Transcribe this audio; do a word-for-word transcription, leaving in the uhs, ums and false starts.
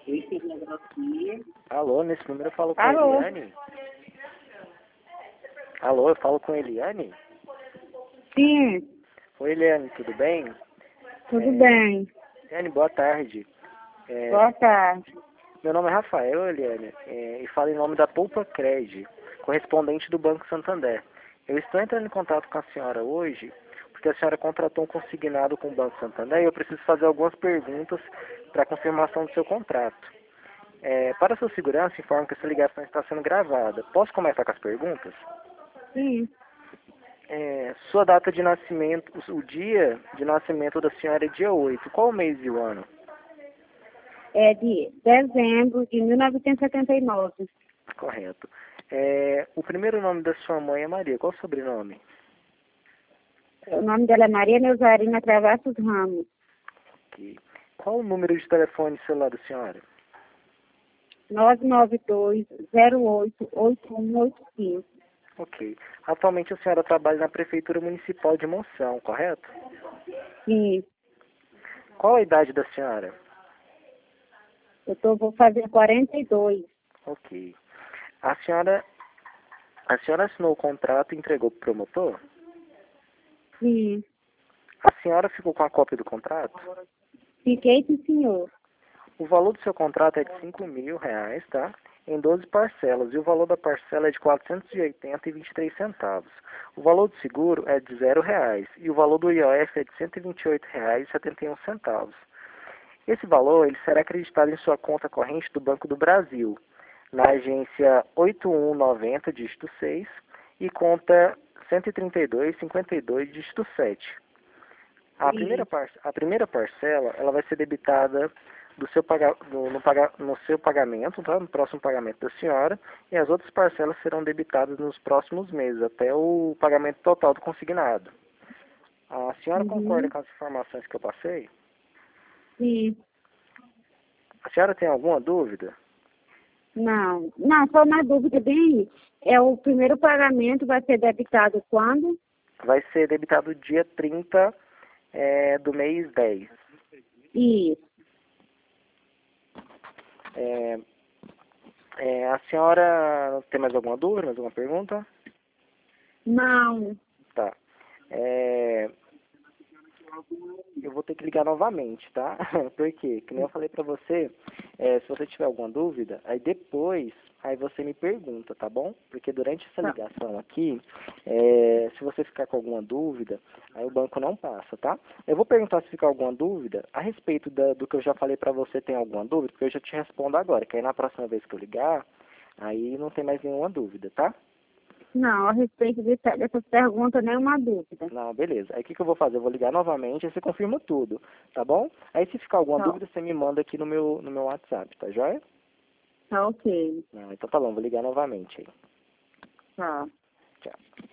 Alô, nesse número eu falo com a Alô? Eliane? Alô, eu falo com a Eliane? Sim, Oi, Eliane, tudo bem? tudo É, bem. Eliane, boa tarde. É, Boa tarde. meu nome é Rafael, Eliane, é, e falo em nome da Poupa Cred, correspondente do Banco Santander. Eu estou entrando em contato com a senhora hoje, porque a senhora contratou um consignado com o Banco Santander e eu preciso fazer algumas perguntas para confirmação do seu contrato. É, para sua segurança, informo que essa ligação está sendo gravada. Posso começar com as perguntas? Sim, É, sua data de nascimento, o dia de nascimento da senhora é dia oito. Qual o mês e o ano? é de dezembro de mil novecentos e setenta e nove. Correto. É, o primeiro nome da sua mãe é Maria. Qual o sobrenome? O nome dela é Maria Neusarina Travassos Ramos. Ok. Qual o número de telefone celular da senhora? nove nove dois, zero oito, oito um oito cinco. Ok. Atualmente a senhora trabalha na Prefeitura Municipal de Monção, correto? Sim, Qual a idade da senhora? eu tô, vou fazer quarenta e dois. Ok. A senhora, a senhora assinou o contrato e entregou para o promotor? Sim, A senhora ficou com a cópia do contrato? fiquei com o senhor. O valor do seu contrato é de cinco mil reais, tá? Em doze parcelas. E o valor da parcela é de quatrocentos e oitenta e vinte e três centavos. O valor do seguro é de zero reais. E o valor do I O F é de cento e vinte e oito reais e setenta e um centavos. Esse valor ele será acreditado em sua conta corrente do Banco do Brasil, na agência oito um nove zero, dígito seis, e conta cento e trinta e dois, cinquenta e dois, dígito sete. A primeira, Sim, par a primeira parcela ela vai ser debitada do seu paga no, no, paga no seu pagamento, tá? No próximo pagamento da senhora, e as outras parcelas serão debitadas nos próximos meses, até o pagamento total do consignado. A senhora concorda uhum, com as informações que eu passei? sim. A senhora tem alguma dúvida? Não, não, só uma dúvida bem, é o primeiro pagamento vai ser debitado quando? Vai ser debitado dia trinta é, do mês dez. Isso. É, é, a senhora tem mais alguma dúvida, mais alguma pergunta? Não. Tá. É, eu vou ter que ligar novamente, tá? Por quê? Que nem eu falei pra você, é, se você tiver alguma dúvida, aí depois, aí você me pergunta, tá bom? Porque durante essa Tá. ligação aqui, é, se você ficar com alguma dúvida, aí o banco não passa, tá? Eu vou perguntar se ficar alguma dúvida, a respeito da, do que eu já falei pra você, tem alguma dúvida? Porque eu já te respondo agora, que aí na próxima vez que eu ligar, aí não tem mais nenhuma dúvida, tá? Não, a respeito dessa, dessas perguntas, nenhuma dúvida. Não, beleza. Aí o que, que eu vou fazer? Eu vou ligar novamente e você confirma tudo, tá bom? Aí se ficar alguma Tá, dúvida, você me manda aqui no meu, no meu WhatsApp, tá joia? tá ok. Não, então tá bom, vou ligar novamente aí. Tá. Tchau.